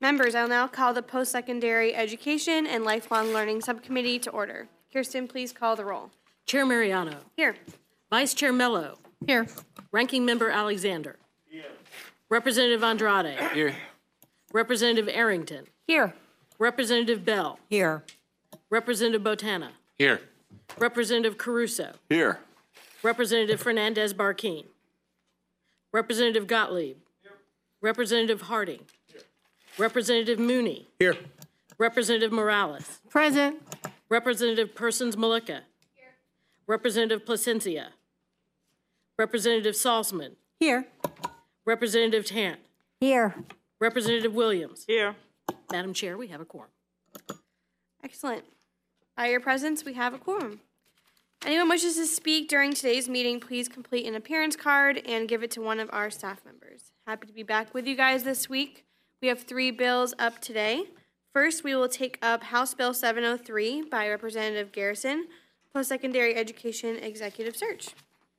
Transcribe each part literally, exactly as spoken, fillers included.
Members, I will now call the Post-Secondary Education and Lifelong Learning Subcommittee to order. Kirsten, please call the roll. Chair Mariano. Here. Vice Chair Mello. Here. Ranking Member Alexander. Here. Representative Andrade. Here. Representative Arrington. Here. Representative Bell. Here. Representative Botana. Here. Representative Caruso. Here. Representative Fernandez Barquin. Representative Gottlieb. Here. Representative Harding. Here. Representative Mooney. Here. Representative Morales. Present. Representative Persons Malika. Here. Representative Placencia. Representative Salzman. Here. Representative Tant. Here. Representative Williams. Here. Madam Chair, we have a quorum. Excellent. By your presence, we have a quorum. Anyone wishes to speak during today's meeting, please complete an appearance card and give it to one of our staff members. Happy to be back with you guys this week. We have three bills up today. First, we will take up House Bill seven oh three by Representative Garrison, Post-Secondary Education Executive Search.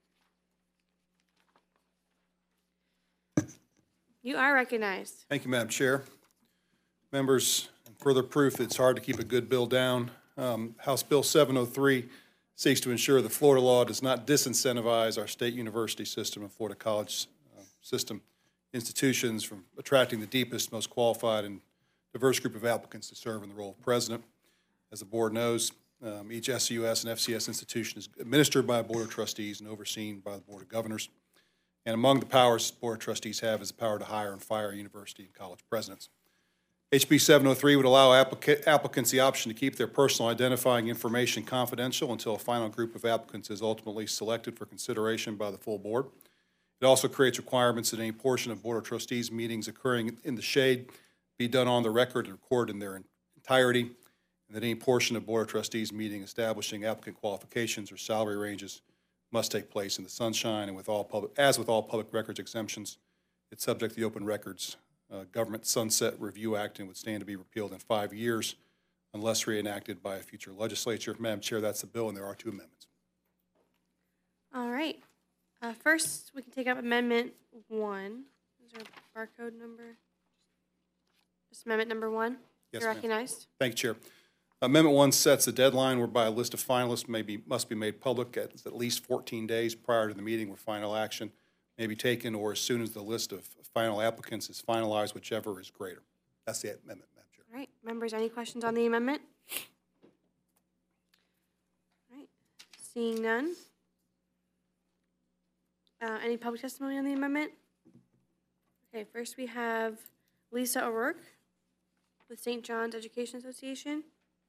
You are recognized. Thank you, Madam Chair. Members, further proof that it's hard to keep a good bill down. Um, House Bill seven oh three seeks to ensure that Florida law does not disincentivize our state university system and Florida college uh, system institutions from attracting the deepest, most qualified, and diverse group of applicants to serve in the role of president. As the board knows, um, each S C U S and F C S institution is administered by a board of trustees and overseen by the board of governors. And among the powers the board of trustees have is the power to hire and fire university and college presidents. H B seven oh three would allow applica- applicants the option to keep their personal identifying information confidential until a final group of applicants is ultimately selected for consideration by the full board. It also creates requirements that any portion of board of trustees meetings occurring in the shade be done on the record and recorded in their entirety, and that any portion of board of trustees meeting establishing applicant qualifications or salary ranges must take place in the sunshine, and with all public, as with all public records exemptions, it's subject to the Open Records uh, Government Sunset Review Act and would stand to be repealed in five years unless reenacted by a future legislature. Madam Chair, that's the bill, and there are two amendments. All right. Uh, first, we can take up Amendment one. Is there a barcode number? Just Amendment number one. Yes, You're ma'am. recognized. Thank you, Chair. Amendment one sets a deadline whereby a list of finalists may be, must be made public at at least fourteen days prior to the meeting where final action may be taken, or as soon as the list of final applicants is finalized, whichever is greater. That's the amendment, Madam Chair. All right. Members, any questions on the amendment? All right. Seeing none. Uh, any public testimony on the amendment? Okay, first we have Lisa O'Rourke with Saint John's Education Association.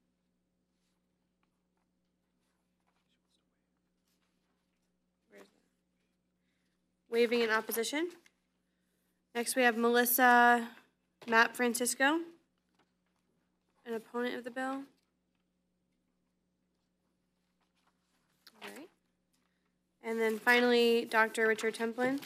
Where is that? Waiving in opposition. Next we have Melissa Mapp Francisco, an opponent of the bill. All right. And then finally, Doctor Richard Templin.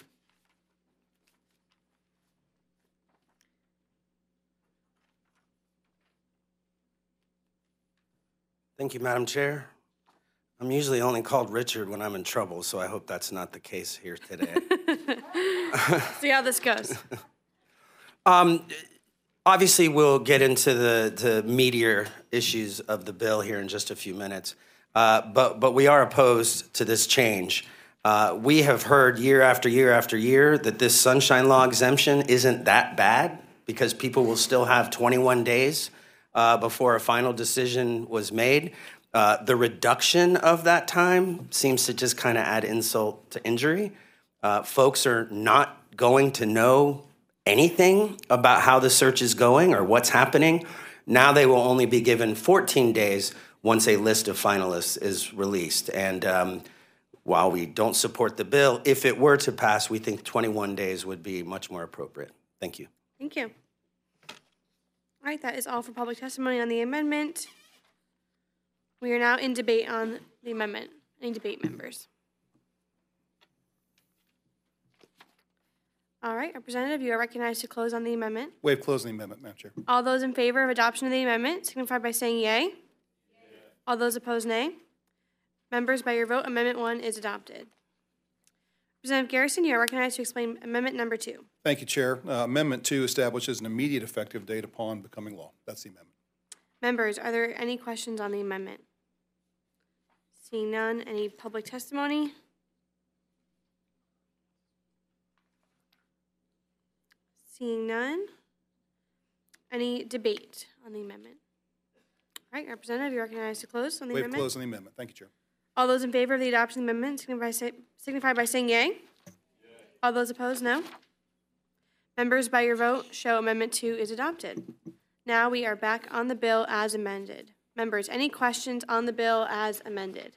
Thank you, Madam Chair. I'm usually only called Richard when I'm in trouble, so I hope that's not the case here today. See how this goes. um, obviously, we'll get into the, the meatier issues of the bill here in just a few minutes, uh, but, but we are opposed to this change. Uh, we have heard year after year after year that this sunshine law exemption isn't that bad because people will still have twenty-one days uh, before a final decision was made. Uh, the reduction of that time seems to just kind of add insult to injury. Uh, folks are not going to know anything about how the search is going or what's happening. Now they will only be given fourteen days once a list of finalists is released. And um, while we don't support the bill, if it were to pass, we think twenty-one days would be much more appropriate. Thank you. Thank you. All right, that is all for public testimony on the amendment. We are now in debate on the amendment. Any debate, members? All right, Representative, you are recognized to close on the amendment. Waive closing the amendment, Madam Chair. All those in favor of adoption of the amendment signify by saying yea. Yea. All those opposed, nay. Members, by your vote, Amendment one is adopted. Representative Garrison, you are recognized to explain amendment number two. Thank you, Chair. Uh, Amendment two establishes an immediate effective date upon becoming law. That's the amendment. Members, are there any questions on the amendment? Seeing none, any public testimony? Seeing none, any debate on the amendment? All right, Representative, you're recognized to close on the Waive amendment. close on the amendment. Thank you, Chair. All those in favor of the adoption of the amendment signify, say, signify by saying yea. All those opposed, no. Members, by your vote, show amendment two is adopted. Now we are back on the bill as amended. Members, any questions on the bill as amended?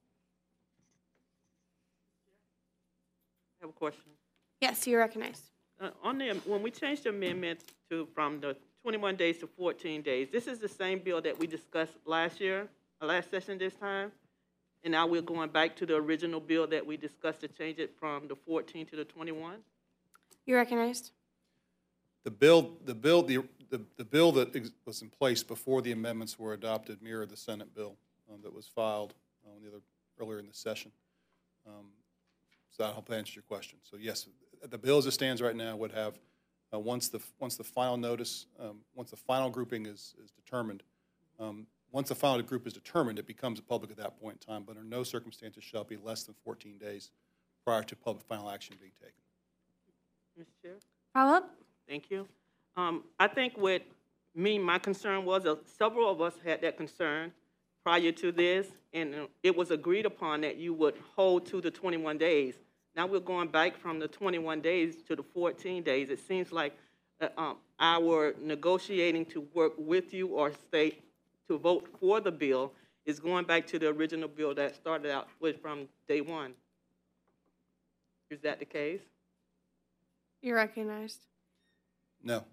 I have a question. Yes, you're recognized. Uh, on the, when we changed the amendment to, from the twenty-one days to fourteen days, this is the same bill that we discussed last year, uh, last session this time? And now we're going back to the original bill that we discussed to change it from the fourteen to the twenty-one? You're recognized. The bill, the bill, the, the, the bill that ex- was in place before the amendments were adopted mirrored the Senate bill um, that was filed uh, the other, earlier in the session. Um, so I hope that answers your question. So yes, the bill as it stands right now would have, uh, once the once the final notice, um, once the final grouping is, is determined, um, once the final group is determined, it becomes public at that point in time, but under no circumstances shall it be less than fourteen days prior to public final action being taken. Mister Chair? Follow up? Thank you. Um, I think what me, my concern was, uh, several of us had that concern prior to this, and uh, it was agreed upon that you would hold to the twenty-one days. Now we're going back from the twenty-one days to the fourteen days. It seems like uh, um, our negotiating to work with you or stay to vote for the bill is going back to the original bill that started out with from day one. Is that the case? You're recognized. No.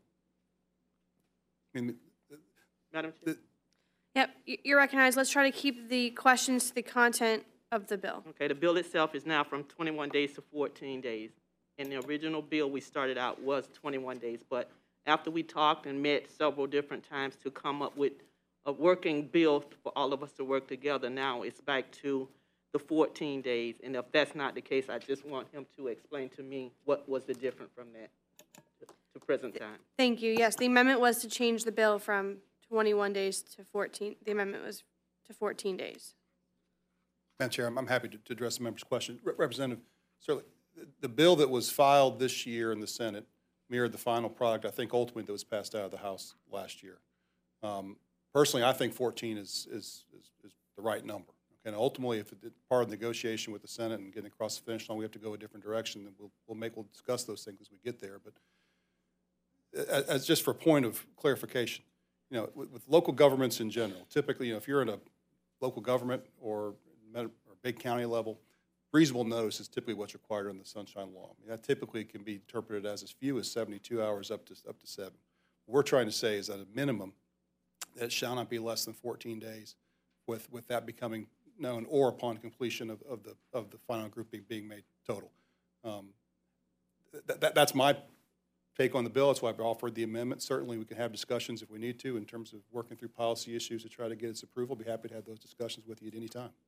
I mean, Madam Chair? Yep, y- you're recognized. Let's try to keep the questions to the content of the bill. Okay, the bill itself is now from twenty-one days to fourteen days. And the original bill we started out was twenty-one days. But after we talked and met several different times to come up with a working bill for all of us to work together, now it's back to the fourteen days. And if that's not the case, I just want him to explain to me what was the difference from that to, to present time. Thank you. Yes, the amendment was to change the bill from twenty-one days to fourteen. The amendment was to fourteen days. Madam Chair, I'm, I'm happy to, to address the member's question. Re- Representative, certainly, the, the bill that was filed this year in the Senate mirrored the final product, I think, ultimately that was passed out of the House last year. Um, personally, I think fourteen is, is, is, is the right number. Okay, and ultimately, if it's part of the negotiation with the Senate and getting across the finish line, we have to go a different direction, then we'll, we'll make, we'll discuss those things as we get there. But as, as just for a point of clarification, you know, with, with local governments in general, typically, you know, if you're in a local government or or big county level, reasonable notice is typically what's required under the Sunshine Law. I mean, that typically can be interpreted as as few as seventy-two hours up to up to seven. What we're trying to say is at a minimum that it shall not be less than fourteen days, with with that becoming known or upon completion of, of the of the final grouping being made total. Um, that, that, that's my take on the bill. That's why I've offered the amendment. Certainly, we can have discussions if we need to in terms of working through policy issues to try to get its approval. I'll be happy to have those discussions with you at any time.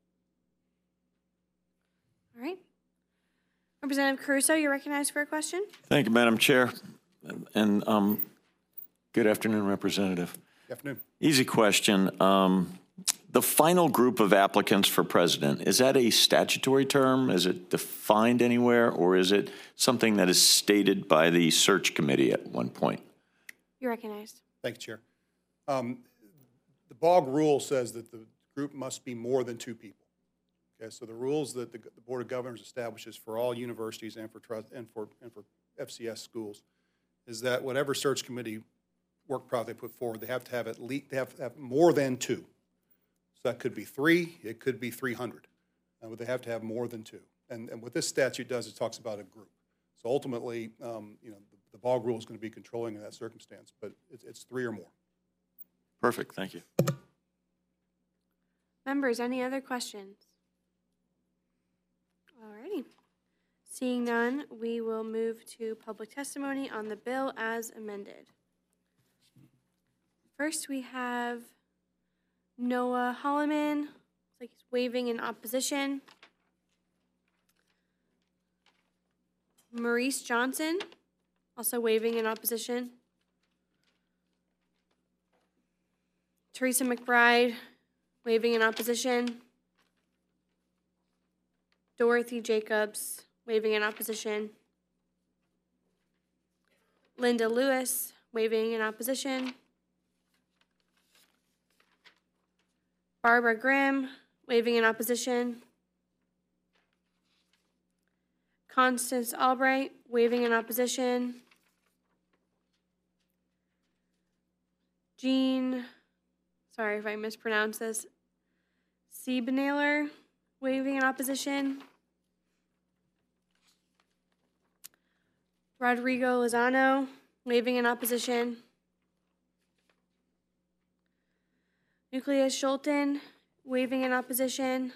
All right. Representative Caruso, you're recognized for a question. Thank you, Madam Chair. And um, good afternoon, Representative. Good afternoon. Easy question. Um, the final group of applicants for president, is that a statutory term? Is it defined anywhere, or is it something that is stated by the search committee at one point? You're recognized. Thank you, Chair. Um, the B O G rule says that the group must be more than two people. Okay, so the rules that the, the Board of Governors establishes for all universities and for trust and for and for F C S schools is that whatever search committee work product they put forward, they have to have at least they have to have more than two. So that could be three, it could be three hundred, uh, but they have to have more than two. And and what this statute does, it talks about a group. So ultimately, um, you know, the, the B O G rule is going to be controlling in that circumstance, but it's, it's three or more. Perfect. Thank you. Members, any other questions? Alrighty. Seeing none, we will move to public testimony on the bill as amended. First, we have Noah Holloman. Looks like he's waving in opposition. Maurice Johnson, also waiving in opposition. Teresa McBride, waiving in opposition. Dorothy Jacobs, waiving in opposition. Linda Lewis, waiving in opposition. Barbara Grimm, waiving in opposition. Constance Albright, waiving in opposition. Jean, sorry if I mispronounce this, Siebenaler, waiving in opposition. Rodrigo Lozano, waiving in opposition. Nucleus Schulten, waiving in opposition.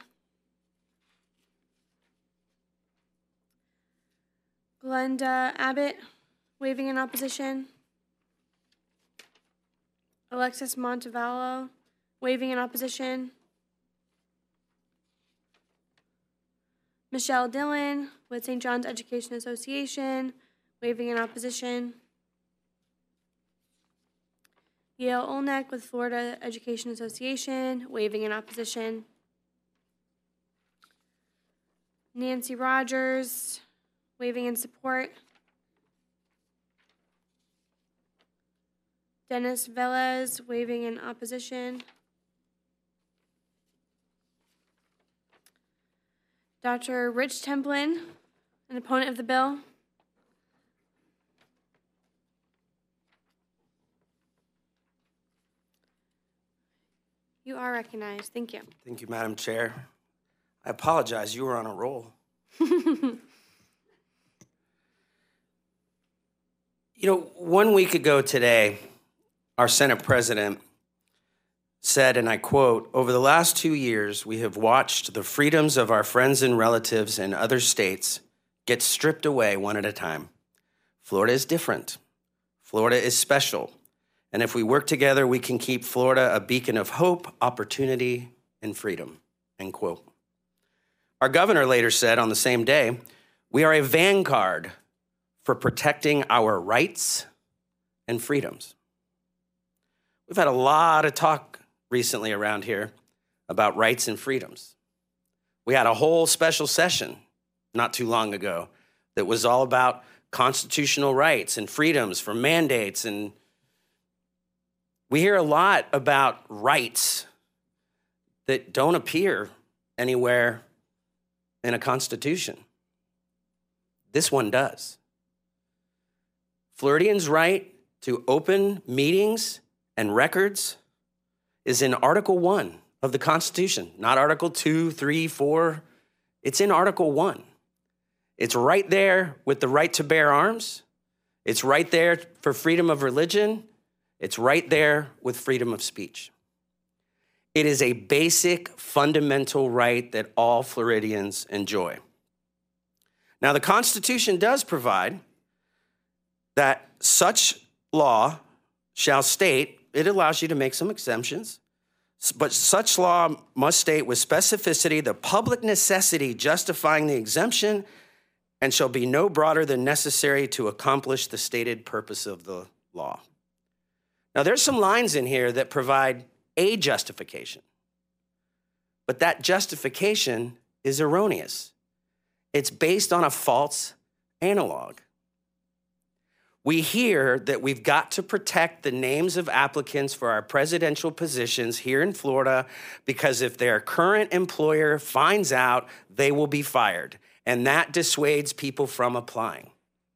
Glenda Abbott, waiving in opposition. Alexis Montevallo, waiving in opposition. Michelle Dillon with Saint John's Education Association, waiving in opposition. Yale Olnek with Florida Education Association, waiving in opposition. Nancy Rogers, waiving in support. Dennis Velez, waiving in opposition. Doctor Rich Templin, an opponent of the bill. You are recognized. Thank you. Thank you, Madam Chair. I apologize. You were on a roll. You know, one week ago today, our Senate President said, and I quote, "Over the last two years, we have watched the freedoms of our friends and relatives in other states get stripped away one at a time. Florida is different. Florida is special. And if we work together, we can keep Florida a beacon of hope, opportunity, and freedom," end quote. Our governor later said on the same day, "We are a vanguard for protecting our rights and freedoms." We've had a lot of talk recently around here about rights and freedoms. We had a whole special session not too long ago that was all about constitutional rights and freedoms for mandates, and we hear a lot about rights that don't appear anywhere in a constitution. This one does. Floridians' right to open meetings and records is in Article one of the Constitution, not Article two, three, four. It's in Article one. It's right there with the right to bear arms. It's right there for freedom of religion. It's right there with freedom of speech. It is a basic, fundamental right that all Floridians enjoy. Now, the Constitution does provide that such law shall state, it allows you to make some exemptions, but such law must state with specificity the public necessity justifying the exemption and shall be no broader than necessary to accomplish the stated purpose of the law. Now, there's some lines in here that provide a justification, but that justification is erroneous. It's based on a false analog. We hear that we've got to protect the names of applicants for our presidential positions here in Florida because if their current employer finds out, they will be fired, and that dissuades people from applying.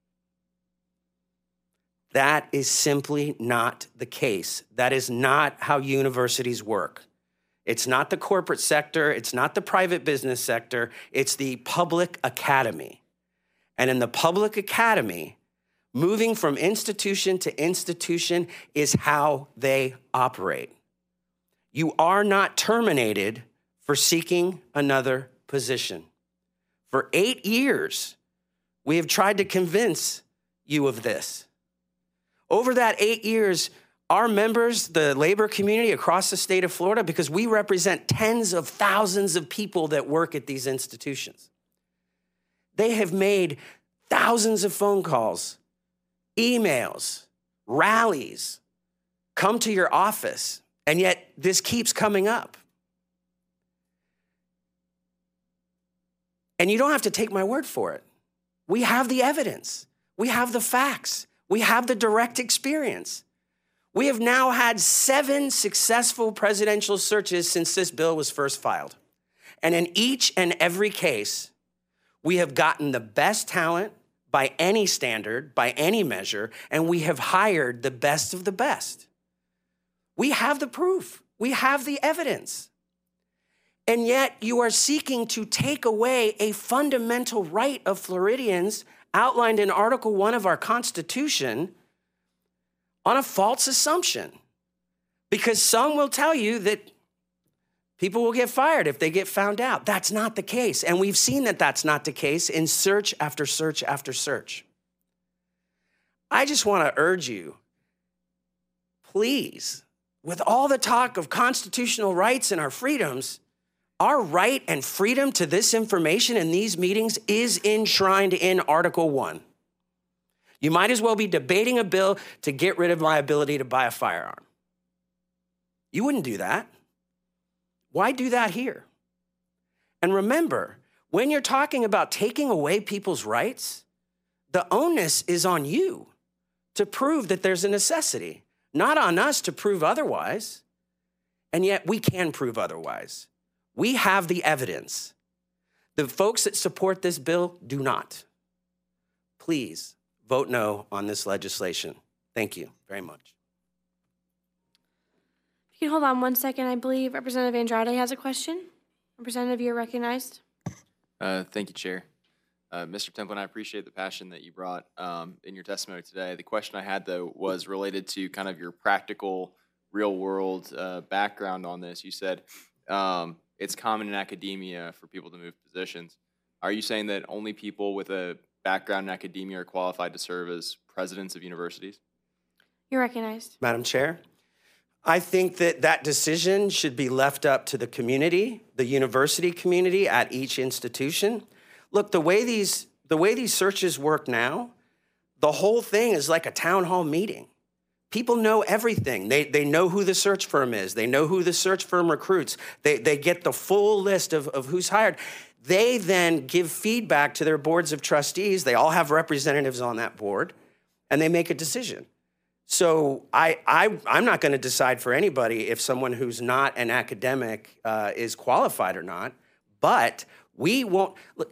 That is simply not the case. That is not how universities work. It's not the corporate sector. It's not the private business sector. It's the public academy. And in the public academy, moving from institution to institution is how they operate. You are not terminated for seeking another position. For eight years, we have tried to convince you of this. Over that eight years, our members, the labor community across the state of Florida, because we represent tens of thousands of people that work at these institutions, they have made thousands of phone calls, emails, rallies come to your office, and yet this keeps coming up. And you don't have to take my word for it. We have the evidence. We have the facts. We have the direct experience. We have now had seven successful presidential searches since this bill was first filed. And in each and every case, we have gotten the best talent by any standard, by any measure, and we have hired the best of the best. We have the proof. We have the evidence. And yet you are seeking to take away a fundamental right of Floridians outlined in Article one of our Constitution on a false assumption. Because some will tell you that people will get fired if they get found out. That's not the case. And we've seen that that's not the case in search after search after search. I just want to urge you, please, with all the talk of constitutional rights and our freedoms, our right and freedom to this information in these meetings is enshrined in Article one. You might as well be debating a bill to get rid of my ability to buy a firearm. You wouldn't do that. Why do that here? And remember, when you're talking about taking away people's rights, the onus is on you to prove that there's a necessity, not on us to prove otherwise. And yet we can prove otherwise. We have the evidence. The folks that support this bill do not. Please vote no on this legislation. Thank you very much. If you can hold on one second, I believe Representative Andrade has a question. Representative, you're recognized. Uh, thank you, Chair. Uh, Mister Templin, I appreciate the passion that you brought um, in your testimony today. The question I had, though, was related to kind of your practical, real-world uh, background on this. You said um, it's common in academia for people to move positions. Are you saying that only people with a background in academia are qualified to serve as presidents of universities? You're recognized. Madam Chair, I think that that decision should be left up to the community, the university community at each institution. Look, the way these, the way these searches work now, the whole thing is like a town hall meeting. People know everything. They, they know who the search firm is. They know who the search firm recruits. They, they get the full list of, of who's hired. They then give feedback to their boards of trustees. They all have representatives on that board, and they make a decision. So I, I, I'm not going to decide for anybody if someone who's not an academic uh, is qualified or not, but we won't. Look,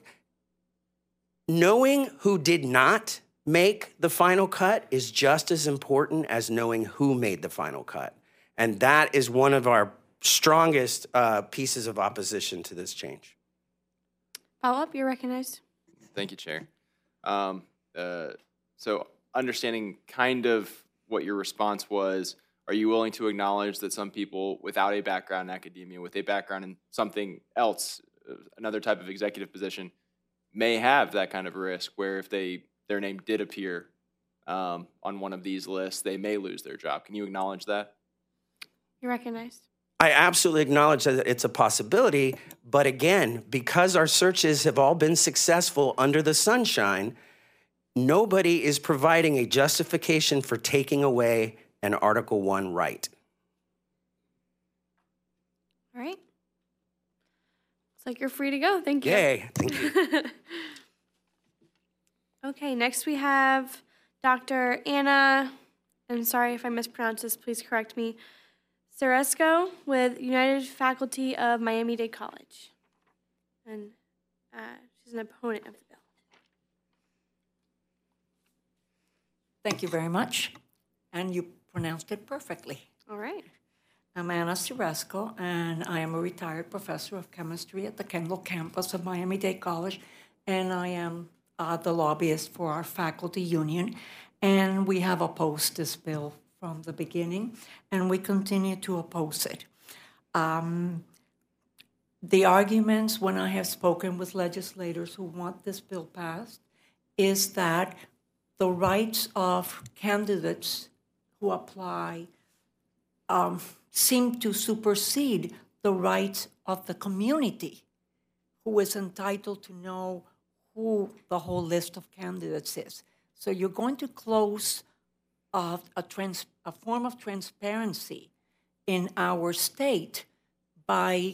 knowing who did not make the final cut is just as important as knowing who made the final cut. And that is one of our strongest uh, pieces of opposition to this change. Follow up, you're recognized. Thank you, Chair. Um, uh, so understanding kind of what your response was, are you willing to acknowledge that some people without a background in academia, with a background in something else, another type of executive position, may have that kind of risk where if they their name did appear um, on one of these lists, they may lose their job? Can you acknowledge that? You're recognized. I absolutely acknowledge that it's a possibility, but again, because our searches have all been successful under the sunshine, nobody is providing a justification for taking away an Article one right. All right. Looks like you're free to go. Thank you. Yay, thank you. Okay, next we have Doctor Anna, I'm sorry if I mispronounce this, please correct me, Ceresco with United Faculty of Miami-Dade College. And uh, she's an opponent of the bill. Thank you very much. And you pronounced it perfectly. All right. I'm Anna Ceresco, and I am a retired professor of chemistry at the Kendall campus of Miami-Dade College, and I am uh, the lobbyist for our faculty union. And we have opposed this bill from the beginning, and we continue to oppose it. Um, the arguments when I have spoken with legislators who want this bill passed is that the rights of candidates who apply um, seem to supersede the rights of the community, who is entitled to know who the whole list of candidates is. So you're going to close uh, a, trans, a form of transparency in our state by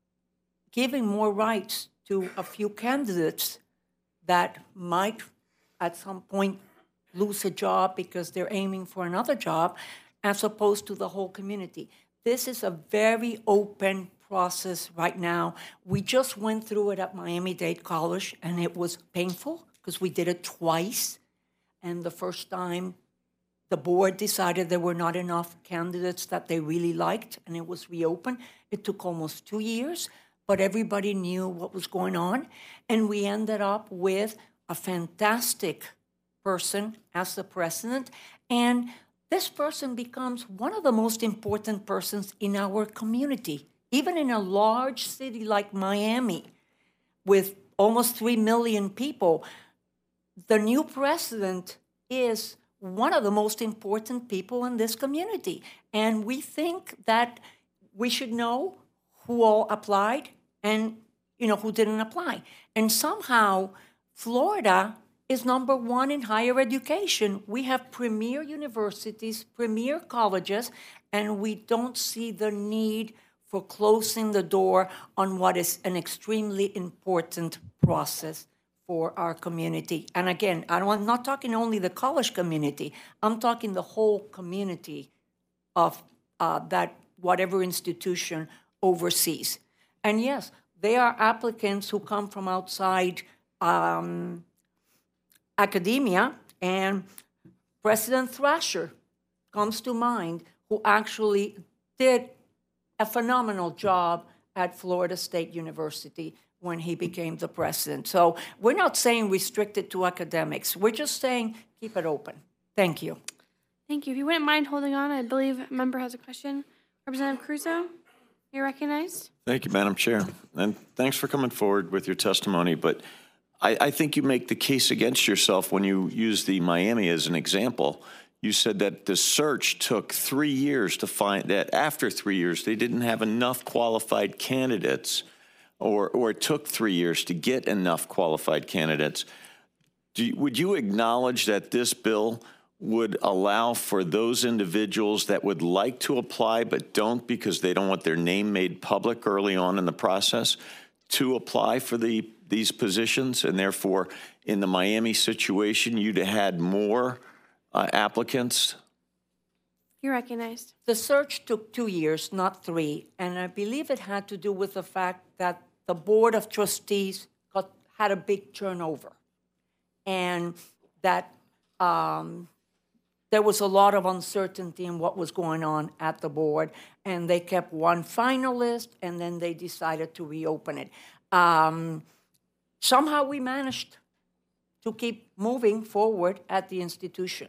giving more rights to a few candidates that might at some point lose a job because they're aiming for another job, as opposed to the whole community. This is a very open process right now. We just went through it at Miami-Dade College, and it was painful because we did it twice. And the first time, the board decided there were not enough candidates that they really liked, and it was reopened. It took almost two years, but everybody knew what was going on. And we ended up with a fantastic person as the president. And this person becomes one of the most important persons in our community. Even in a large city like Miami, with almost three million people, the new president is one of the most important people in this community. And we think that we should know who all applied and, you know, who didn't apply. And somehow, Florida is number one in higher education. We have premier universities, premier colleges, and we don't see the need for closing the door on what is an extremely important process for our community. And again, I don't, I'm not talking only the college community. I'm talking the whole community of uh, that whatever institution oversees. And yes, they are applicants who come from outside um, academia, and President Thrasher comes to mind, who actually did a phenomenal job at Florida State University when he became the president. So we're not saying restrict it to academics. We're just saying keep it open. Thank you. Thank you. If you wouldn't mind holding on, I believe a member has a question. Representative Crusoe, you're recognized. Thank you, Madam Chair. And thanks for coming forward with your testimony. But I, I think you make the case against yourself when you use the Miami as an example. You said that the search took three years to find that after three years, they didn't have enough qualified candidates, or, or it took three years to get enough qualified candidates. Do you, would you acknowledge that this bill would allow for those individuals that would like to apply but don't because they don't want their name made public early on in the process to apply for the these positions, and therefore in the Miami situation you'd have had more uh, applicants? You're recognized. The search took two years, not three, and I believe it had to do with the fact that the Board of Trustees got, had a big turnover, and that um, there was a lot of uncertainty in what was going on at the board, and they kept one finalist, and then they decided to reopen it. Um, somehow we managed to keep moving forward at the institution.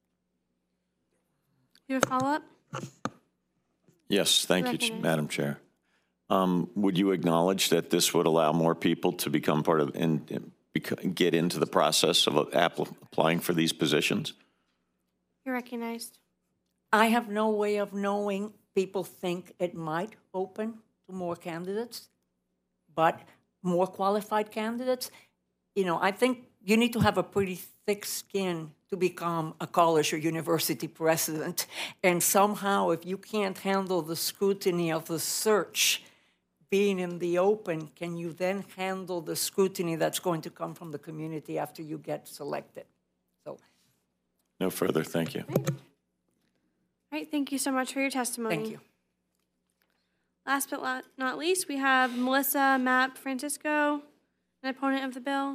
You have a follow-up? Yes, thank you, Recognized. Madam Chair. Um, would you acknowledge that this would allow more people to become part of and get into the process of applying for these positions? You're recognized. I have no way of knowing. People think it might open to more candidates, but more qualified candidates. You know, I think you need to have a pretty thick skin to become a college or university president. And somehow, if you can't handle the scrutiny of the search being in the open, can you then handle the scrutiny that's going to come from the community after you get selected? So, no further. Thank you. All right, thank you so much for your testimony. thank you. Last but not least, we have Melissa Mapp Francisco, an opponent of the bill.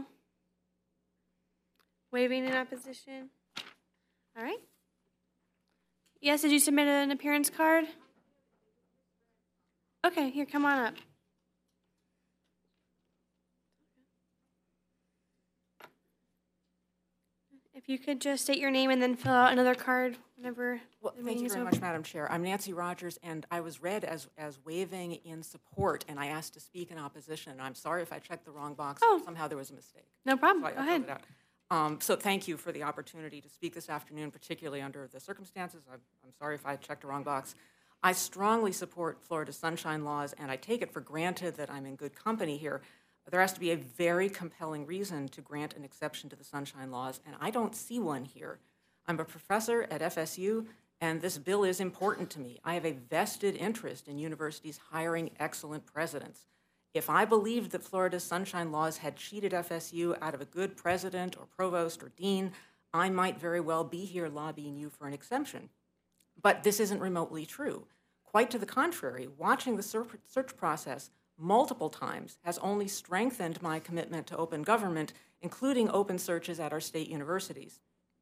Waiving in opposition. All right. Yes, did you submit an appearance card? Okay, here, come on up. If you could just state your name and then fill out another card whenever Well, the thank meeting you is very over. much, Madam Chair. I'm Nancy Rogers, and I was read as, as waiving in support, and I asked to speak in opposition. I'm sorry if I checked the wrong box. Oh. Somehow there was a mistake. No problem. So I- Go I ahead. filled it out. Um, so thank you for the opportunity to speak this afternoon, particularly under the circumstances. I'm, I'm sorry if I checked the wrong box. I strongly support Florida sunshine laws, and I take it for granted that I'm in good company here. There has to be a very compelling reason to grant an exception to the Sunshine Laws, and I don't see one here. I'm a professor at F S U, and this bill is important to me. I have a vested interest in universities hiring excellent presidents. If I believed that Florida's Sunshine Laws had cheated F S U out of a good president or provost or dean, I might very well be here lobbying you for an exemption. But this isn't remotely true. Quite to the contrary, watching the search process multiple times has only strengthened my commitment to open government, including open searches at our state universities.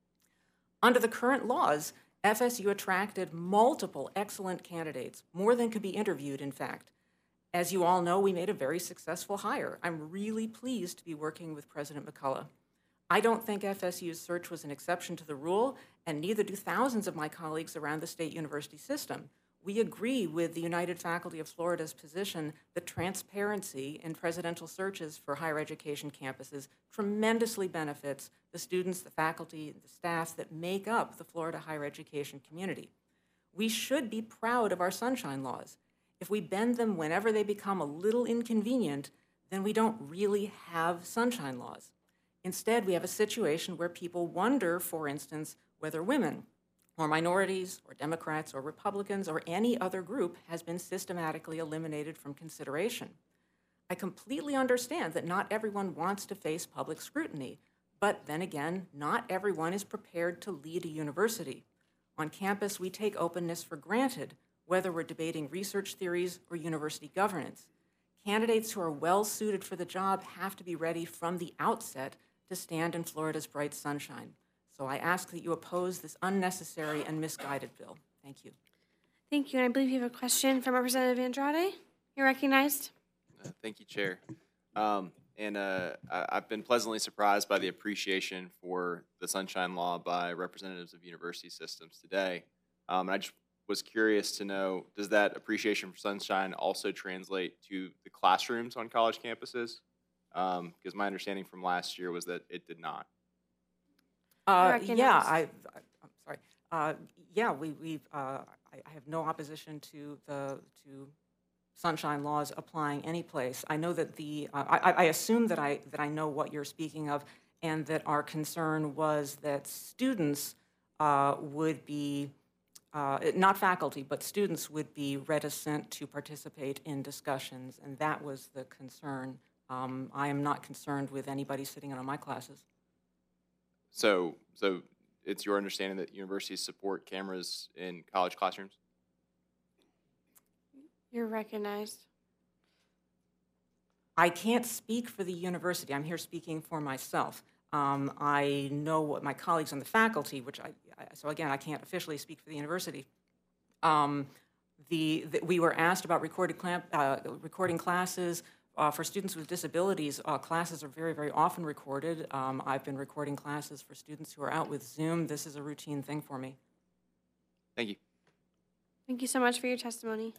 Under the current laws, F S U attracted multiple excellent candidates, more than could be interviewed, in fact. As you all know, we made a very successful hire. I'm really pleased to be working with President McCullough. I don't think F S U's search was an exception to the rule, and neither do thousands of my colleagues around the state university system. We agree with the United Faculty of Florida's position that transparency in presidential searches for higher education campuses tremendously benefits the students, the faculty, the staff that make up the Florida higher education community. We should be proud of our Sunshine Laws. If we bend them whenever they become a little inconvenient, then we don't really have Sunshine Laws. Instead, we have a situation where people wonder, for instance, whether women or minorities, or Democrats, or Republicans, or any other group has been systematically eliminated from consideration. I completely understand that not everyone wants to face public scrutiny, but then again, not everyone is prepared to lead a university. On campus, we take openness for granted, whether we're debating research theories or university governance. Candidates who are well-suited for the job have to be ready from the outset to stand in Florida's bright sunshine. So I ask that you oppose this unnecessary and misguided bill. Thank you. Thank you. And I believe you have a question from Representative Andrade. You're recognized. Uh, thank you, Chair. Um, and uh, I, I've been pleasantly surprised by the appreciation for the Sunshine Law by representatives of university systems today. Um, and I just was curious to know, does that appreciation for Sunshine also translate to the classrooms on college campuses? Um, because my understanding from last year was that it did not. Uh, yeah, I, I, I'm sorry. Uh, yeah, we, we've, uh, I, I have no opposition to the to Sunshine Laws applying any place. I know that the, uh, I, I assume that I that I know what you're speaking of, and that our concern was that students uh, would be, uh, not faculty, but students would be reticent to participate in discussions, and that was the concern. Um, I am not concerned with anybody sitting in on my classes. So, so it's your understanding that universities support cameras in college classrooms? You're recognized. I can't speak for the university. I'm here speaking for myself. Um, I know what my colleagues on the faculty, which I, I so again, I can't officially speak for the university. Um, the, the we were asked about recorded clamp, uh, recording classes. Uh, for students with disabilities, uh, classes are very, very often recorded. Um, I've been recording classes for students who are out with Zoom. This is a routine thing for me. Thank you. Thank you so much for your testimony.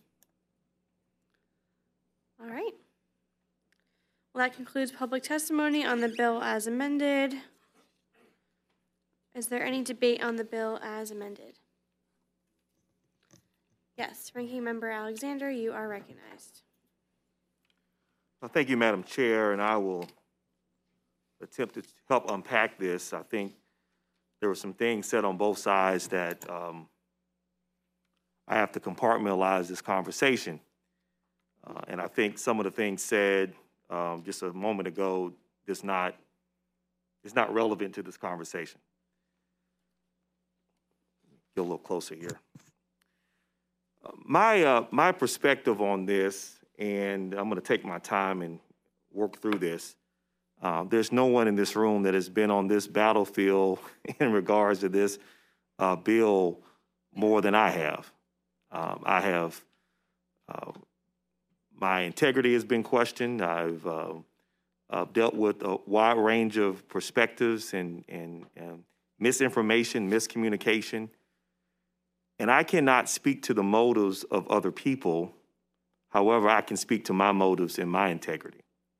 All right. Well, that concludes public testimony on the bill as amended. Is there any debate on the bill as amended? Yes, Ranking Member Alexander, you are recognized. Well, thank you, Madam Chair, and I will attempt to help unpack this. I think there were some things said on both sides that um, I have to compartmentalize this conversation. Uh, and I think some of the things said um, just a moment ago is not, is not relevant to this conversation. Get a little closer here. Uh, my, uh, my perspective on this, and I'm going to take my time and work through this. Uh, there's no one in this room that has been on this battlefield in regards to this uh, bill more than I have. Um, I have, uh, my integrity has been questioned. I've uh, uh, dealt with a wide range of perspectives and, and, and misinformation, miscommunication. And I cannot speak to the motives of other people. However, I can speak to my motives and my integrity.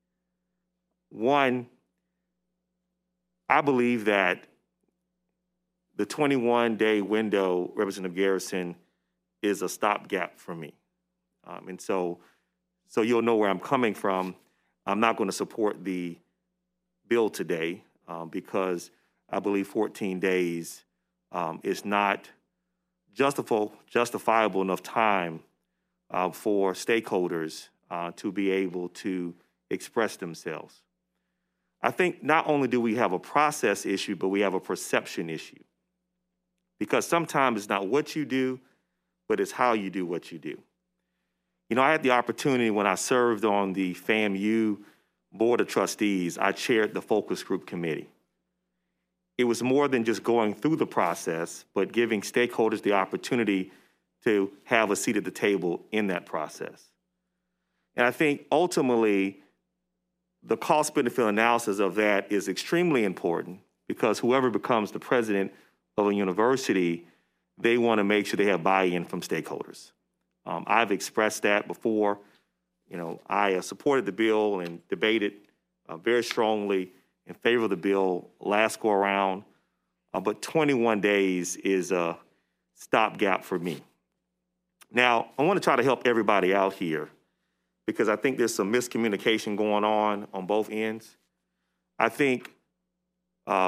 One, I believe that the twenty-one day window, Representative Garrison, is a stopgap for me. Um, and so, so you'll know where I'm coming from. I'm not going to support the bill today um, because I believe fourteen days um, is not justifiable, justifiable enough time uh, for stakeholders uh, to be able to express themselves. I think not only do we have a process issue, but we have a perception issue. Because sometimes it's not what you do, but it's how you do what you do. You know, I had the opportunity when I served on the FAMU Board of Trustees, I chaired the focus group committee. It was more than just going through the process, but giving stakeholders the opportunity to have a seat at the table in that process. And I think ultimately, the cost-benefit analysis of that is extremely important because whoever becomes the president of a university, they want to make sure they have buy-in from stakeholders. Um, I've expressed that before. You know, I uh, supported the bill and debated uh, very strongly in favor of the bill last go around, uh, but twenty-one days is a stopgap for me. Now, I want to try to help everybody out here because I think there's some miscommunication going on on both ends. I think uh,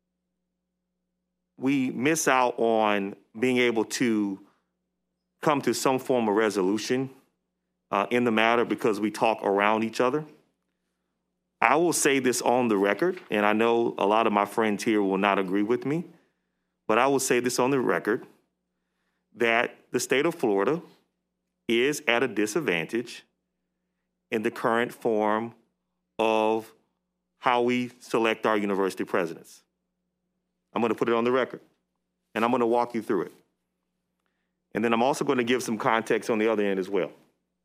we miss out on being able to come to some form of resolution uh, in the matter because we talk around each other. I will say this on the record, and I know a lot of my friends here will not agree with me, but I will say this on the record, that the state of Florida is at a disadvantage in the current form of how we select our university presidents. I'm going to put it on the record, and I'm going to walk you through it. And then I'm also going to give some context on the other end as well.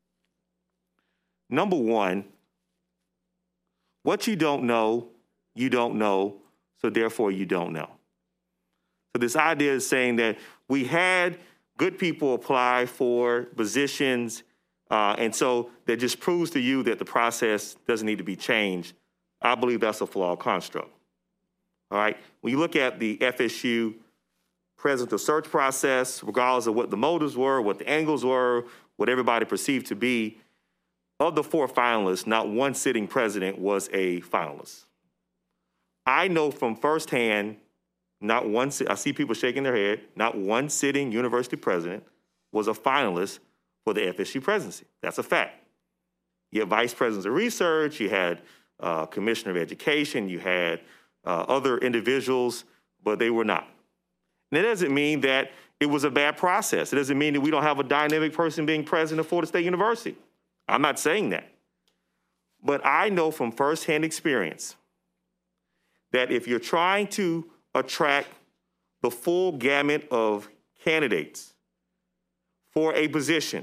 Number one, what you don't know, you don't know, so therefore you don't know. So this idea is saying that we had good people apply for positions, uh, and so that just proves to you that the process doesn't need to be changed. I believe that's a flawed construct. All right? When you look at the F S U presidential search process, regardless of what the motives were, what the angles were, what everybody perceived to be, of the four finalists, not one sitting president was a finalist. I know from firsthand, not one, I see people shaking their head, not one sitting university president was a finalist for the F S U presidency. That's a fact. You had vice presidents of research, you had uh, commissioner of education, you had uh, other individuals, but they were not. And it doesn't mean that it was a bad process. It doesn't mean that we don't have a dynamic person being president of Florida State University. I'm not saying that. But I know from firsthand experience that if you're trying to attract the full gamut of candidates for a position,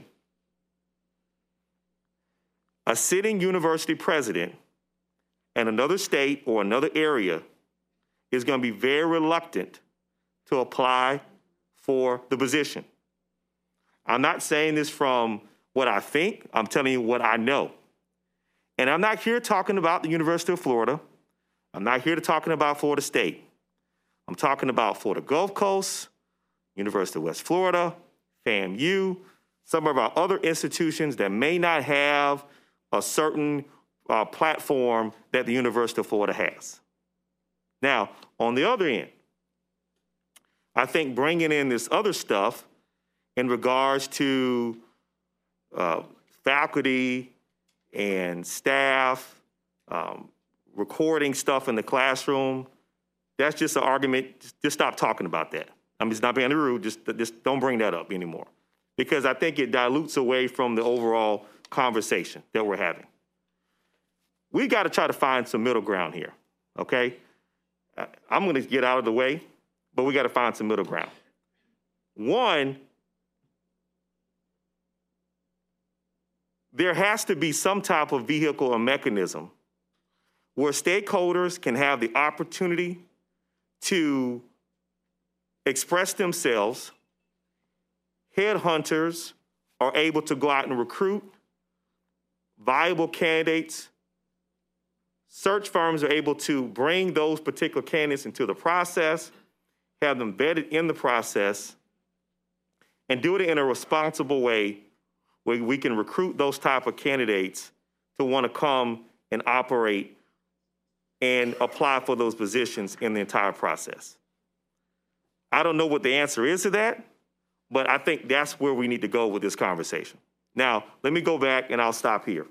a sitting university president in another state or another area is going to be very reluctant to apply for the position. I'm not saying this from what I think, I'm telling you what I know. And I'm not here talking about the University of Florida. I'm not here to talking about Florida State. I'm talking about Florida Gulf Coast, University of West Florida, FAMU, some of our other institutions that may not have a certain uh, platform that the University of Florida has. Now, on the other end, I think bringing in this other stuff in regards to uh, faculty and staff, um, recording stuff in the classroom, that's just an argument. Just, just stop talking about that. I'm just not being rude. Just, just don't bring that up anymore. Because I think it dilutes away from the overall conversation that we're having. We got to try to find some middle ground here, okay? I'm going to get out of the way, but we got to find some middle ground. One, there has to be some type of vehicle or mechanism where stakeholders can have the opportunity to express themselves. Headhunters are able to go out and recruit viable candidates. Search firms are able to bring those particular candidates into the process, have them vetted in the process, and do it in a responsible way where we can recruit those type of candidates to want to come and operate and apply for those positions in the entire process? I don't know what the answer is to that, but I think that's where we need to go with this conversation. Now, let me go back and I'll stop here.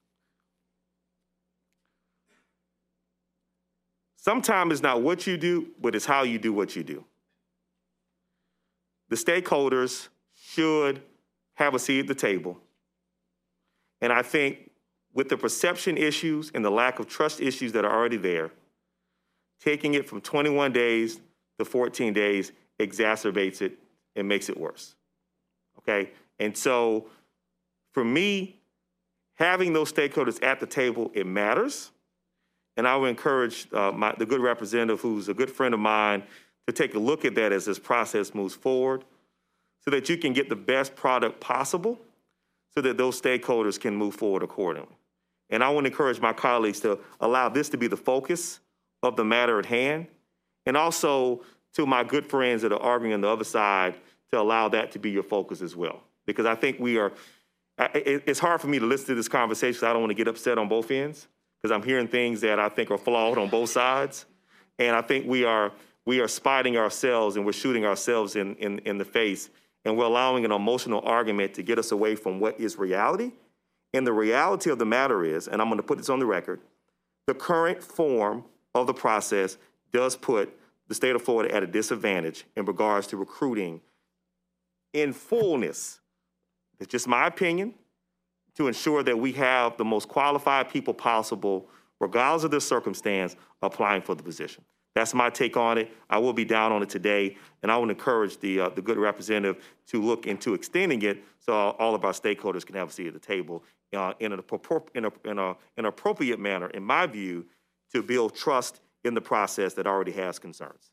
Sometimes it's not what you do, but it's how you do what you do. The stakeholders should have a seat at the table. And I think with the perception issues and the lack of trust issues that are already there, taking it from twenty-one days to fourteen days exacerbates it and makes it worse. Okay? And so for me, having those stakeholders at the table, it matters. And I would encourage uh, my, the good representative, who's a good friend of mine, to take a look at that as this process moves forward so that you can get the best product possible so that those stakeholders can move forward accordingly. And I want to encourage my colleagues to allow this to be the focus of the matter at hand, and also to my good friends that are arguing on the other side to allow that to be your focus as well. Because I think we are, it's hard for me to listen to this conversation because I don't want to get upset on both ends, because I'm hearing things that I think are flawed on both sides. And I think we are we are spotting ourselves and we're shooting ourselves in, in, in the face, and we're allowing an emotional argument to get us away from what is reality. And the reality of the matter is, and I'm going to put this on the record, the current form of the process does put the state of Florida at a disadvantage in regards to recruiting in fullness. It's just my opinion, to ensure that we have the most qualified people possible, regardless of their circumstance, applying for the position. That's my take on it. I will be down on it today, and I would encourage the, uh, the good representative to look into extending it so all of our stakeholders can have a seat at the table uh, in, an in, a, in a, an appropriate manner, in my view, to build trust in the process that already has concerns.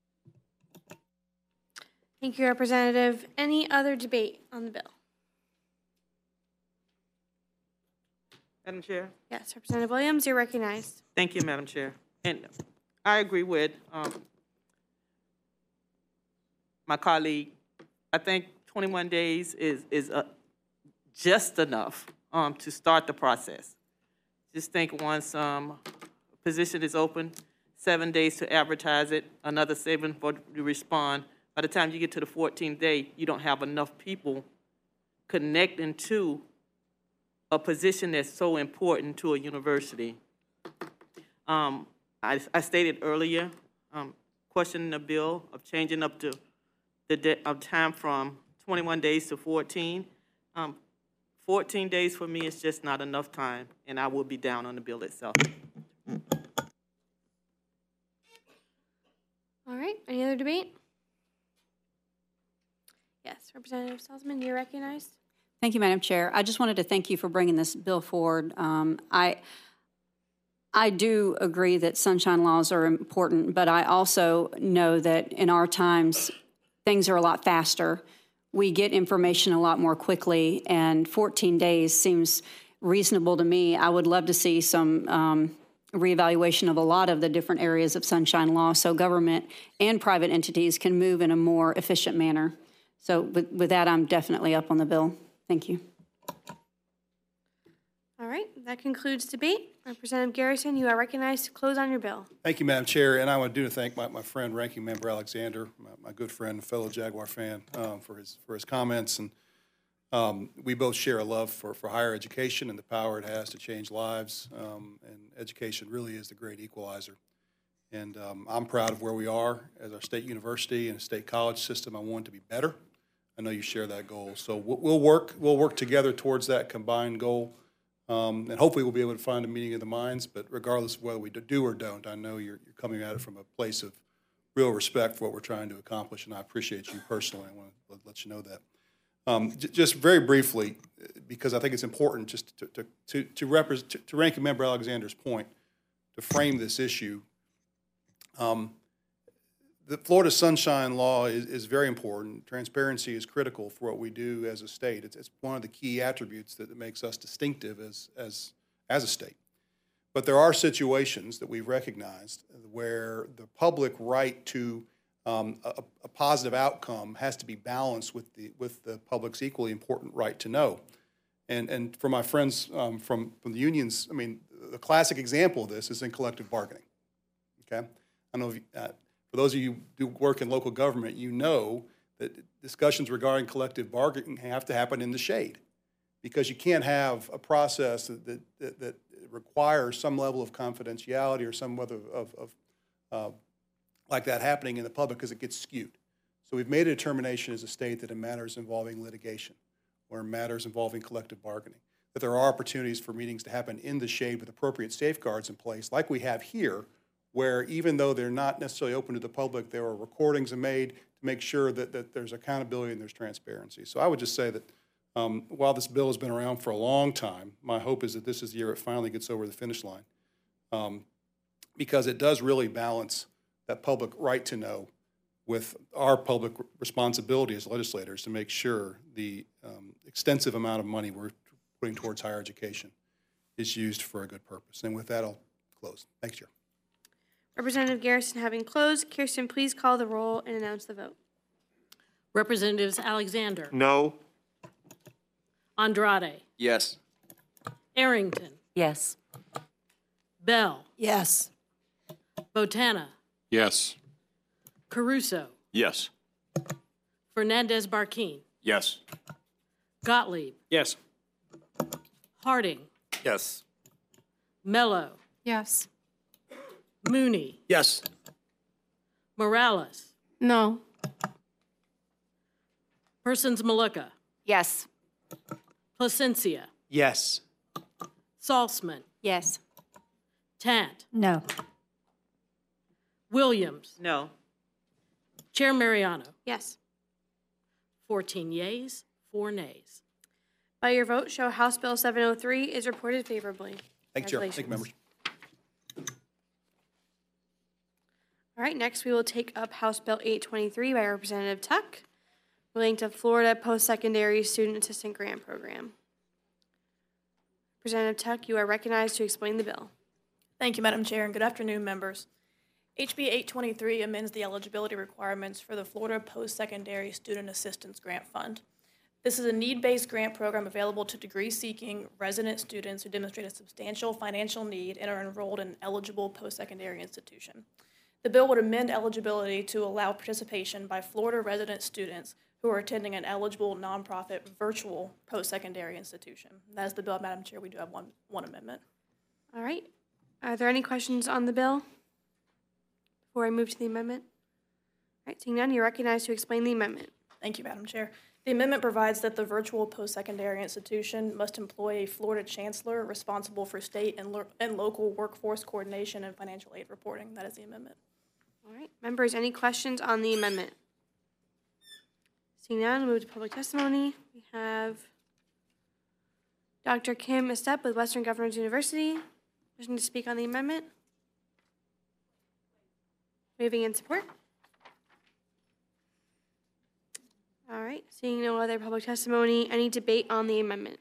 Thank you, Representative. Any other debate on the bill? Madam Chair? Yes, Representative Williams, you're recognized. Thank you, Madam Chair. And I agree with um, my colleague. I think twenty-one days is, is uh, just enough um, to start the process. Just think once um, a position is open, seven days to advertise it, another seven for to respond. By the time you get to the fourteenth day, you don't have enough people connecting to a position that's so important to a university. Um, I, I stated earlier, um, questioning the bill of changing up to the de of time from twenty-one days to fourteen. Um, fourteen days for me is just not enough time, and I will be down on the bill itself. All right, any other debate? Yes, Representative Salzman, you're recognized. Thank you, Madam Chair. I just wanted to thank you for bringing this bill forward. Um, I, I do agree that sunshine laws are important, but I also know that in our times, things are a lot faster. We get information a lot more quickly, and fourteen days seems reasonable to me. I would love to see some um, reevaluation of a lot of the different areas of sunshine law so government and private entities can move in a more efficient manner. So with, with that, I'm definitely up on the bill. Thank you. All right, that concludes debate. Representative Garrison, you are recognized to close on your bill. Thank you, Madam Chair, and I want to do to thank my, my friend, Ranking Member Alexander, my, my good friend, fellow Jaguar fan, um, for his for his comments. And um, we both share a love for, for higher education and the power it has to change lives. Um, and education really is the great equalizer. And um, I'm proud of where we are as our state university and state college system. I want it to be better. I know you share that goal. So we'll work, we'll work together towards that combined goal. Um, and hopefully we'll be able to find a meeting of the minds, but regardless of whether we do or don't, I know you're, you're coming at it from a place of real respect for what we're trying to accomplish, and I appreciate you personally. I want to let you know that. Um, j just very briefly, because I think it's important just to, to, to, to, represent, to, to Ranking Member Alexander's point, to frame this issue. Um, The Florida Sunshine Law is, is very important. Transparency is critical for what we do as a state. It's, it's one of the key attributes that makes us distinctive as, as, as a state. But there are situations that we've recognized where the public right to um, a, a positive outcome has to be balanced with the, with the public's equally important right to know. And, and for my friends um, from, from the unions, I mean, the classic example of this is in collective bargaining, okay? I know if you, uh, for those of you who do work in local government, you know that discussions regarding collective bargaining have to happen in the shade, because you can't have a process that, that, that requires some level of confidentiality or some level of, of uh, like that happening in the public, because it gets skewed. So we've made a determination as a state that in matters involving litigation or in matters involving collective bargaining, that there are opportunities for meetings to happen in the shade with appropriate safeguards in place, like we have here, where even though they're not necessarily open to the public, there are recordings made to make sure that, that there's accountability and there's transparency. So I would just say that um, while this bill has been around for a long time, my hope is that this is the year it finally gets over the finish line, um, because it does really balance that public right to know with our public responsibility as legislators to make sure the um, extensive amount of money we're putting towards higher education is used for a good purpose. And with that, I'll close. Thanks, Chair. Representative Garrison having closed, Kirsten, please call the roll and announce the vote. Representatives Alexander, No. Andrade, Yes. Arrington, Yes. Bell, Yes. Botana, Yes. Caruso, Yes. Fernandez Barquin, Yes. Gottlieb, Yes. Harding, Yes. Mello, Yes. Mooney, Yes. Morales, No. Persons Malika, Yes. Placencia, Yes. Salzman, Yes. Tant, No. Williams, No. Chair Mariano, Yes. fourteen yeas, four nays. By your vote, show House Bill seven oh three is reported favorably. Thank you, Chair. Thank you, members. All right, next we will take up House Bill eight twenty-three by Representative Tuck, relating to Florida Post-Secondary Student Assistant Grant Program. Representative Tuck, you are recognized to explain the bill. Thank you, Madam Chair, and good afternoon, members. H B eight twenty-three amends the eligibility requirements for the Florida Post-Secondary Student Assistance Grant Fund. This is a need-based grant program available to degree-seeking resident students who demonstrate a substantial financial need and are enrolled in an eligible post-secondary institution. The bill would amend eligibility to allow participation by Florida resident students who are attending an eligible nonprofit virtual post-secondary institution. That is the bill, Madam Chair. We do have one, one amendment. All right. Are there any questions on the bill before I move to the amendment? All right, seeing none, you're recognized to explain the amendment. Thank you, Madam Chair. The amendment provides that the virtual post-secondary institution must employ a Florida chancellor responsible for state and, lo and local workforce coordination and financial aid reporting. That is the amendment. All right, members, any questions on the amendment? Seeing none, move to public testimony. We have Doctor Kim Estep with Western Governors University, wishing to speak on the amendment. Moving in support. All right, seeing no other public testimony, any debate on the amendment?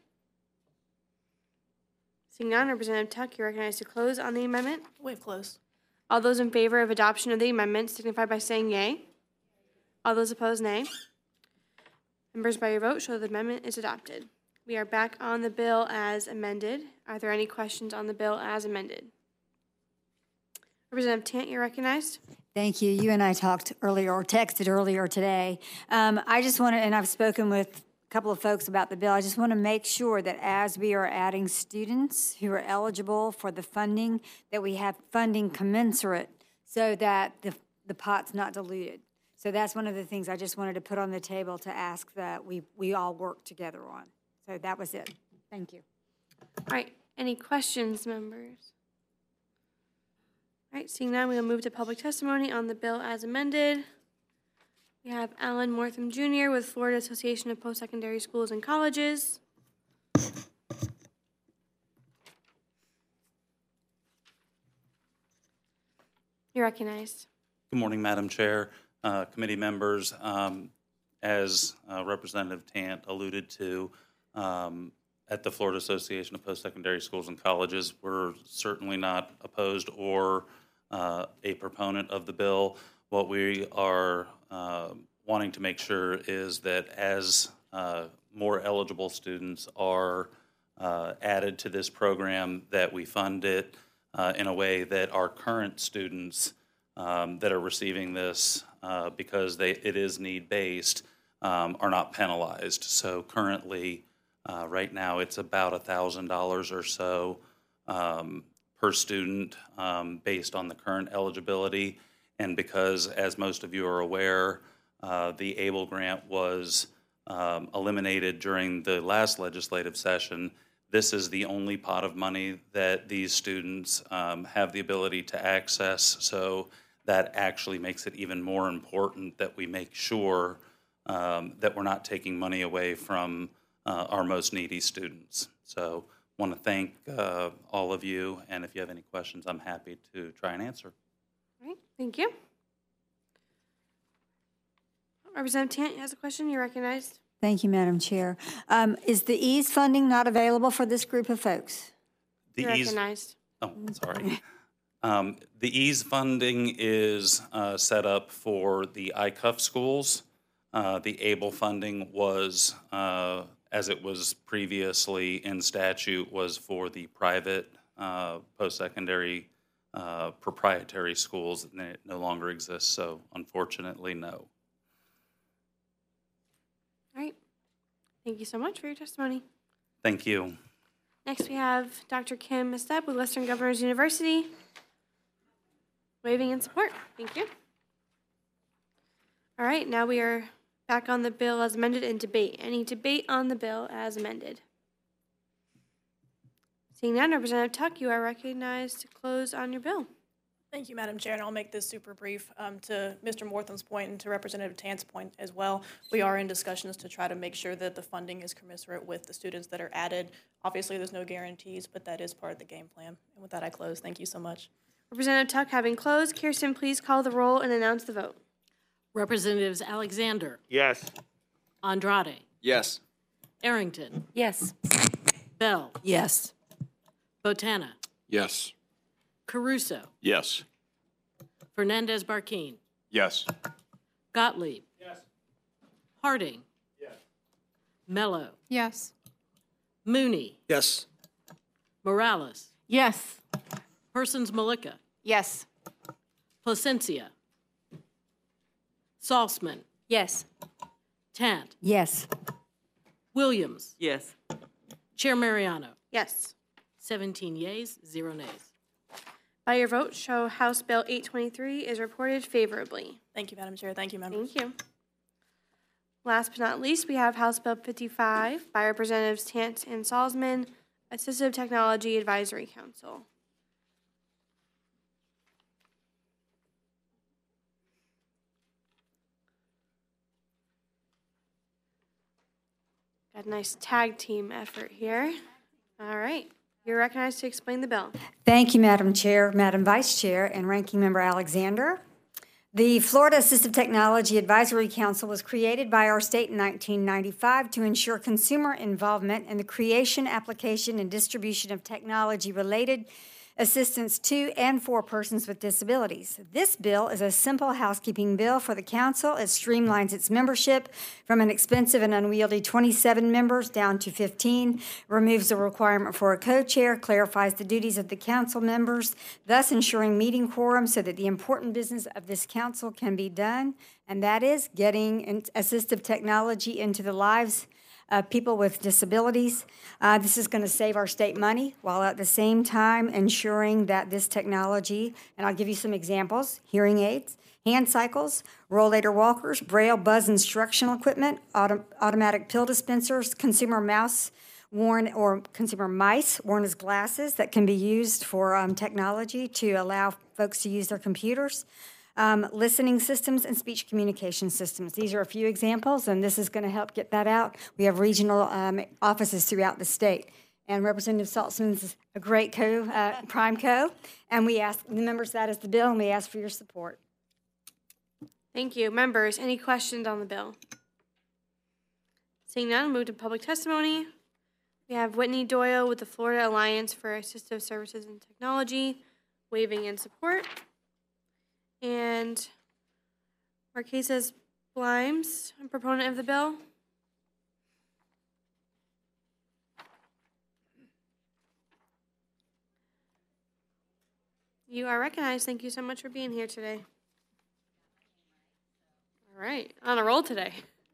Seeing none, Representative Tuck, you're recognized to close on the amendment. Waive close. All those in favor of adoption of the amendment signify by saying yea. All those opposed, nay. Members, by your vote, show the amendment is adopted. We are back on the bill as amended. Are there any questions on the bill as amended? Representative Tant, you're recognized. Thank you. You and I talked earlier or texted earlier today. Um, I just want to, and I've spoken with a couple of folks about the bill. I just want to make sure that as we are adding students who are eligible for the funding, that we have funding commensurate so that the, the pot's not diluted. So that's one of the things I just wanted to put on the table to ask that we, we all work together on. So that was it. Thank you. All right, any questions, members? All right, seeing none, we'll move to public testimony on the bill as amended. We have Alan Mortham Junior with Florida Association of Post-Secondary Schools and Colleges. You're recognized. Good morning, Madam Chair, uh, committee members. Um, as uh, Representative Tant alluded to, um, at the Florida Association of Post-Secondary Schools and Colleges, we're certainly not opposed or uh, a proponent of the bill. What we are uh, wanting to make sure is that as uh, more eligible students are uh, added to this program, that we fund it uh, in a way that our current students um, that are receiving this, uh, because they, it is need-based, um, are not penalized. So currently, uh, right now, it's about one thousand dollars or so um, per student um, based on the current eligibility. And because, as most of you are aware, uh, the ABLE grant was um, eliminated during the last legislative session, this is the only pot of money that these students um, have the ability to access. So that actually makes it even more important that we make sure um, that we're not taking money away from uh, our most needy students. So I want to thank uh, all of you, and if you have any questions, I'm happy to try and answer. All right, thank you. Representative Tant has a question. You're recognized. Thank you, Madam Chair. Um, is the EASE funding not available for this group of folks? The You're EASE, recognized. oh, sorry. um, the EASE funding is uh, set up for the I C U F schools. Uh, the ABLE funding was, uh, as it was previously in statute, was for the private uh, post-secondary uh, proprietary schools, and it no longer exists, so unfortunately, no. All right. Thank you so much for your testimony. Thank you. Next, we have Doctor Kim Estep with Western Governors University, waving in support. Thank you. All right, now we are back on the bill as amended in debate. Any debate on the bill as amended? Seeing none, Representative Tuck, you are recognized to close on your bill. Thank you, Madam Chair, and I'll make this super brief. Um, to Mister Mortham's point and to Representative Tant's point as well, we are in discussions to try to make sure that the funding is commensurate with the students that are added. Obviously, there's no guarantees, but that is part of the game plan. And with that, I close. Thank you so much. Representative Tuck having closed, Kirsten, please call the roll and announce the vote. Representatives Alexander, Yes. Andrade, Yes. Arrington, Yes. Bell, Yes. Botana, Yes. Caruso, Yes. Fernandez Barquin, Yes. Gottlieb, yes. Harding, yes. Mello, Yes. Mooney, Yes. Morales, Yes. Persons Malika, Yes. Placencia, Salzman, Yes. Tant, Yes. Williams, Yes. Chair Mariano, Yes. seventeen yeas, zero nays. By your vote, show House Bill eight twenty-three is reported favorably. Thank you, Madam Chair. Thank you, members. Thank you. Last but not least, we have House Bill fifty-five by Representatives Tant and Salzman, Assistive Technology Advisory Council. Got a nice tag team effort here. All right. You're recognized to explain the bill. Thank you, Madam Chair, Madam Vice Chair, and Ranking Member Alexander. The Florida Assistive Technology Advisory Council was created by our state in nineteen ninety-five to ensure consumer involvement in the creation, application, and distribution of technology-related assistance to and for persons with disabilities. This bill is a simple housekeeping bill for the council. It streamlines its membership from an expensive and unwieldy twenty-seven members down to fifteen, removes the requirement for a co-chair, clarifies the duties of the council members, thus ensuring meeting quorum so that the important business of this council can be done, and that is getting assistive technology into the lives Uh, people with disabilities. Uh, this is going to save our state money while at the same time ensuring that this technology, and I'll give you some examples, hearing aids, hand cycles, rollator walkers, braille buzz instructional equipment, auto- automatic pill dispensers, consumer mouse worn or consumer mice worn as glasses that can be used for um, technology to allow folks to use their computers. Um, listening systems and speech communication systems. These are a few examples, and this is going to help get that out. We have regional um, offices throughout the state. And Representative Saltzman's a great co, uh, prime co, and we ask the members that is the bill, and we ask for your support. Thank you. Members, any questions on the bill? Seeing none, move to public testimony. We have Whitney Doyle with the Florida Alliance for Assistive Services and Technology, waving in support. And Marquesas Blimes, a proponent of the bill. You are recognized. Thank you so much for being here today. All right, on a roll today.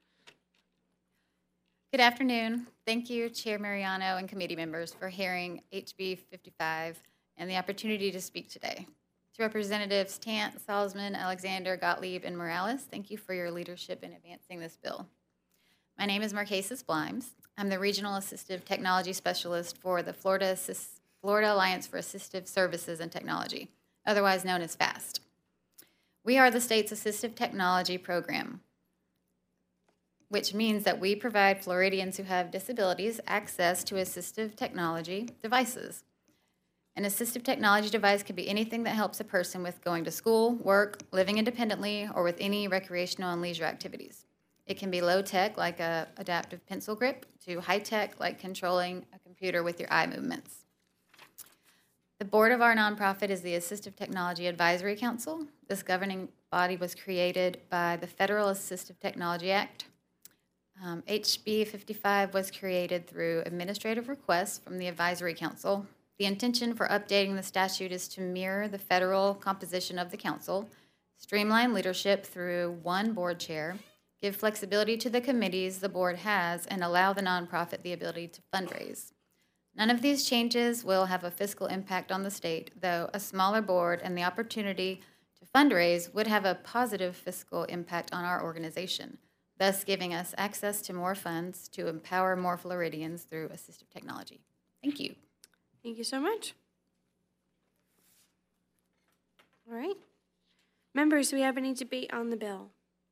Good afternoon. Thank you, Chair Mariano and committee members, for hearing H B fifty-five and the opportunity to speak today. To Representatives Tant, Salzman, Alexander, Gottlieb, and Morales, thank you for your leadership in advancing this bill. My name is Marquesas Blimes. I'm the Regional Assistive Technology Specialist for the Florida, Assist- Florida Alliance for Assistive Services and Technology, otherwise known as FAST. We are the state's assistive technology program, which means that we provide Floridians who have disabilities access to assistive technology devices. An assistive technology device can be anything that helps a person with going to school, work, living independently, or with any recreational and leisure activities. It can be low-tech, like a adaptive pencil grip, to high-tech, like controlling a computer with your eye movements. The board of our nonprofit is the Assistive Technology Advisory Council. This governing body was created by the Federal Assistive Technology Act. Um, H B fifty-five was created through administrative requests from the Advisory Council. The intention for updating the statute is to mirror the federal composition of the council, streamline leadership through one board chair, give flexibility to the committees the board has, and allow the nonprofit the ability to fundraise. None of these changes will have a fiscal impact on the state, though a smaller board and the opportunity to fundraise would have a positive fiscal impact on our organization, thus giving us access to more funds to empower more Floridians through assistive technology. Thank you. Thank you so much. All right. Members, do we have any debate on the bill?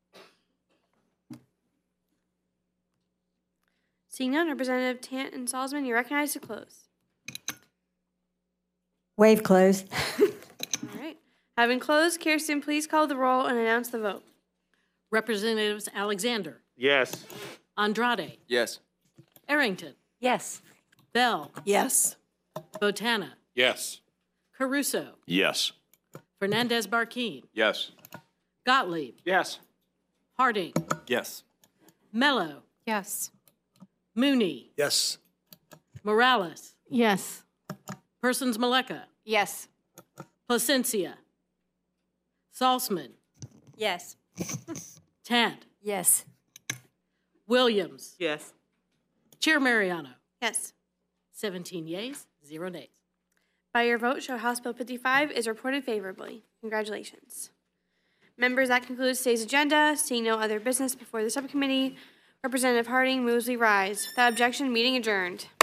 Seeing none, Representative Tant and Salzman, you're recognized to close. Wave closed. All right. Having closed, Kirsten, please call the roll and announce the vote. Representatives Alexander, Yes. Andrade, Yes. Arrington, Yes. Bell, Yes. Botana, Yes. Caruso, Yes. Fernandez Barquin, Yes. Gottlieb, Yes. Harding, Yes. Mello, Yes. Mooney, Yes. Morales, Yes. Persons Maleka, Yes. Placencia, Salzman, Yes. Tant, Yes. Williams, Yes. Chair Mariano, Yes. seventeen yeas, zero nays. By your vote, show House Bill fifty-five is reported favorably. Congratulations. Members, that concludes today's agenda. Seeing no other business before the subcommittee, Representative Harding moves we rise. Without objection, meeting adjourned.